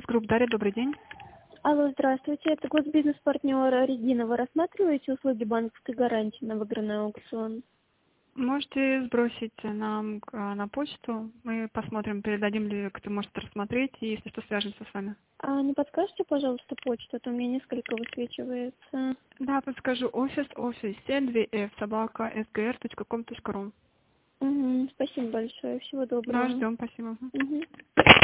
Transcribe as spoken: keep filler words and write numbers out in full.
Групп Дарья, добрый день. Алло, здравствуйте. Это госбизнес-партнер Регина. Вы рассматриваете услуги банковской гарантии на выигранный аукцион? Можете сбросить нам а, на почту. Мы посмотрим, передадим ли, кто может рассмотреть, и если что, свяжемся с вами. А не подскажете, пожалуйста, почту? А то у меня несколько высвечивается. Да, подскажу. Офис, офис, два эф, собака, сгр точка ком точка ру. Угу, спасибо большое. Всего Да, доброго. ждем, спасибо. Угу.